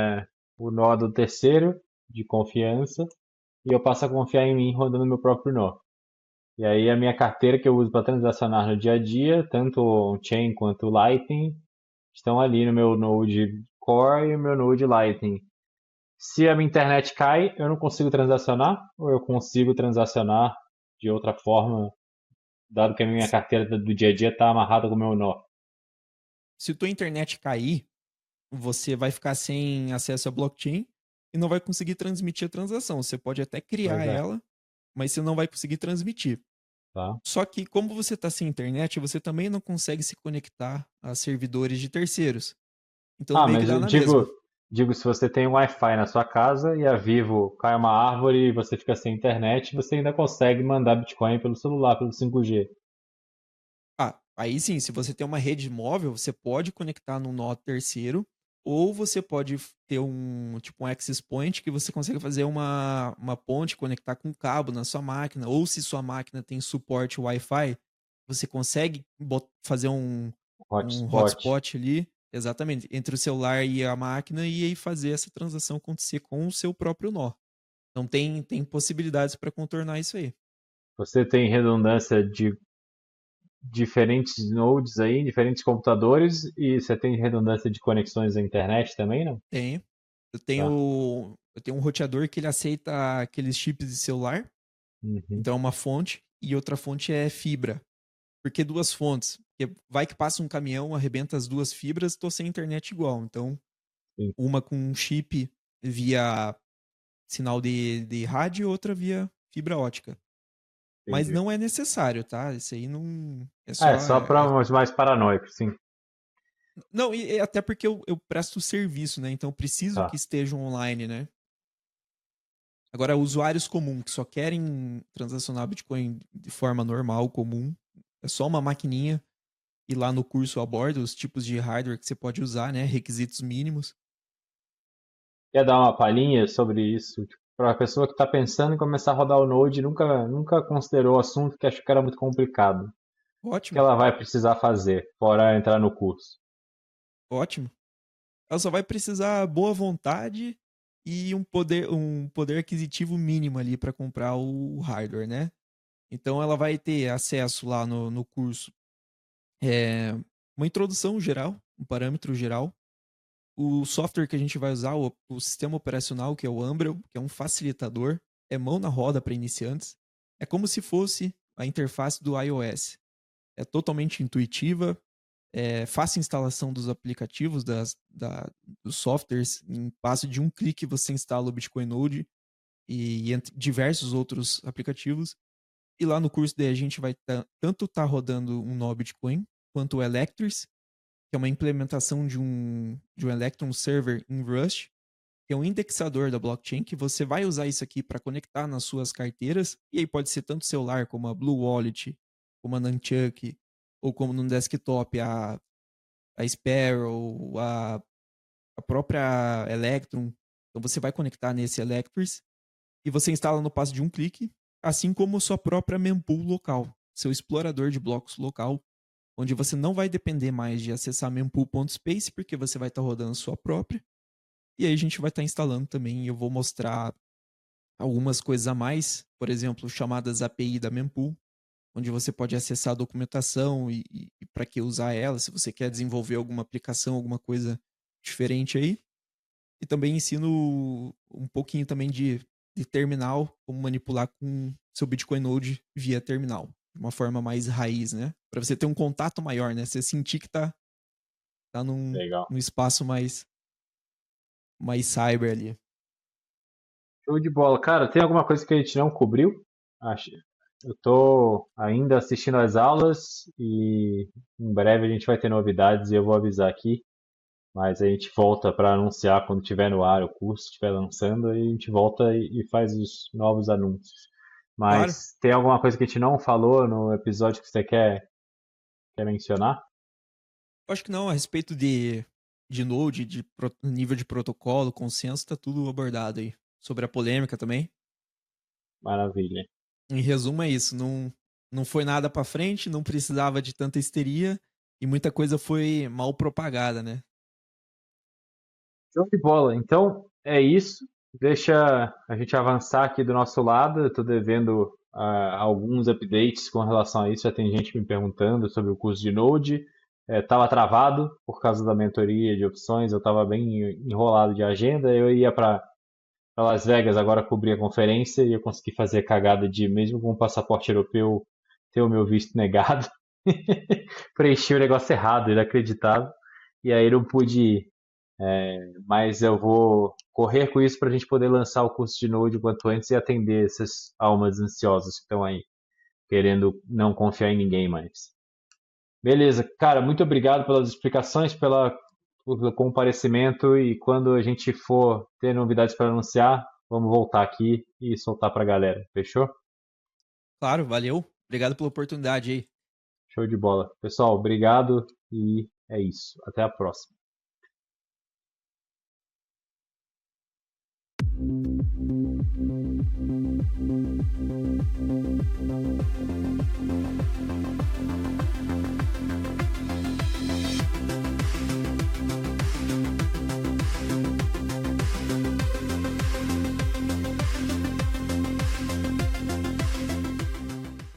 o nó do terceiro de confiança e eu passo a confiar em mim rodando meu próprio nó. E aí a minha carteira que eu uso para transacionar no dia a dia, tanto on-chain quanto Lightning, estão ali no meu Node Core e o meu Node Lightning. Se a minha internet cai, eu não consigo transacionar ou eu consigo transacionar de outra forma, dado que a minha carteira do dia a dia está amarrada com o meu nó? se tua internet cair, você vai ficar sem acesso à blockchain e não vai conseguir transmitir a transação. Você pode até Pois criar é, ela, mas você não vai conseguir transmitir. tá? Só que, como você está sem internet, você também não consegue se conectar a servidores de terceiros. Então, Ah, meio que mas dá eu na mesma. digo, se você tem um Wi-Fi na sua casa e a Vivo cai uma árvore e você fica sem internet, você ainda consegue mandar Bitcoin pelo celular, pelo 5G. Ah, aí sim, se você tem uma rede móvel, você pode conectar num nó terceiro, ou você pode ter tipo um access point que você consegue fazer uma ponte, conectar com cabo na sua máquina, ou se sua máquina tem suporte Wi-Fi, você consegue fazer um Hotspot. hotspot ali, exatamente, entre o celular e a máquina, e aí fazer essa transação acontecer com o seu próprio nó. Então tem possibilidades para contornar isso aí. Você tem redundância de diferentes nodes aí, diferentes computadores, e você tem redundância de conexões à internet também, não? Tem. Eu Tá. tenho um roteador que ele aceita aqueles chips de celular. Uhum, Então é uma fonte e outra fonte é fibra. Por que duas fontes? Porque vai que passa um caminhão, arrebenta as duas fibras, tô sem internet igual. Então, sim, uma com um chip via sinal de rádio e outra via fibra ótica. Mas entendi. não é necessário, tá? Isso aí não. É Ah, é só. só para os mais paranoicos, sim. Não, e até porque eu presto serviço, né? Então eu preciso que Tá. estejam online, né? Agora, usuários comuns que só querem transacionar Bitcoin de forma normal, comum, é só uma maquininha e lá no curso aborda os tipos de hardware que você pode usar, né? Requisitos mínimos. Quer dar uma palhinha sobre isso? Para a pessoa que está pensando em começar a rodar o Node e nunca considerou o assunto, que acha que era muito complicado. O que Ótimo, ela vai precisar fazer, fora entrar no curso? ótimo. Ela só vai precisar boa vontade e um poder aquisitivo mínimo ali para comprar o hardware, né? Então ela vai ter acesso lá no curso, é, uma introdução geral, um parâmetro geral, o software que a gente vai usar, o sistema operacional, que é o Umbrel, que é um facilitador, é mão na roda para iniciantes. É como se fosse a interface do iOS. É totalmente intuitiva, é fácil a instalação dos aplicativos, dos softwares. Em passo de um clique você instala o Bitcoin Node e entre diversos outros aplicativos. E lá no curso daí a gente vai tanto estar rodando um nó Bitcoin, quanto o Electris, que é uma implementação de um Electron Server em Rust, que é um indexador da blockchain, que você vai usar isso aqui para conectar nas suas carteiras, e aí pode ser tanto celular como a Blue Wallet, como a Nunchuck, ou como no desktop a Sparrow, a própria Electron. Então você vai conectar nesse Electris e você instala no passo de um clique, assim como sua própria mempool local, seu explorador de blocos local, onde você não vai depender mais de acessar mempool.space, porque você vai estar rodando sua própria. E aí a gente vai estar instalando também, e eu vou mostrar algumas coisas a mais, por exemplo, chamadas API da mempool, onde você pode acessar a documentação e para que usar ela, se você quer desenvolver alguma aplicação, alguma coisa diferente aí. E também ensino um pouquinho também de terminal, como manipular com seu Bitcoin Node via terminal, de uma forma mais raiz, né? Para você ter um contato maior, né? Você sentir que tá Legal. num espaço mais cyber ali. Show de bola. Cara, tem alguma coisa que a gente não cobriu? Acho. Eu tô ainda assistindo às aulas e em breve a gente vai ter novidades e eu vou avisar aqui. Mas a gente volta para anunciar quando tiver no ar o curso, estiver lançando, e a gente volta e faz os novos anúncios. Claro, Mas tem alguma coisa que a gente não falou no episódio que você quer mencionar? acho que não, a respeito de Node, nível de protocolo, consenso, tá tudo abordado aí. Sobre a polêmica também. Maravilha. Em resumo, é isso. Não foi nada pra frente, não precisava de tanta histeria e muita coisa foi mal propagada, né? Show de bola. Então é isso. Deixa a gente avançar aqui do nosso lado. Eu estou devendo alguns updates com relação a isso. Já tem gente me perguntando sobre o curso de Node. Estava travado por causa da mentoria de opções. Eu estava bem enrolado de agenda. Eu ia para Las Vegas agora cobrir a conferência e eu consegui fazer a cagada de, mesmo com o passaporte europeu, ter o meu visto negado. Preenchi o negócio errado, inacreditável. E aí não pude ir. Mas eu vou correr com isso para a gente poder lançar o curso de Node o quanto antes e atender essas almas ansiosas que estão aí, querendo não confiar em ninguém mais. Beleza, cara, muito obrigado pelas explicações, pelo comparecimento e quando a gente for ter novidades para anunciar, vamos voltar aqui e soltar para a galera. Fechou? Claro, valeu. Obrigado pela oportunidade aí. Show de bola. Pessoal, obrigado e é isso. Até a próxima.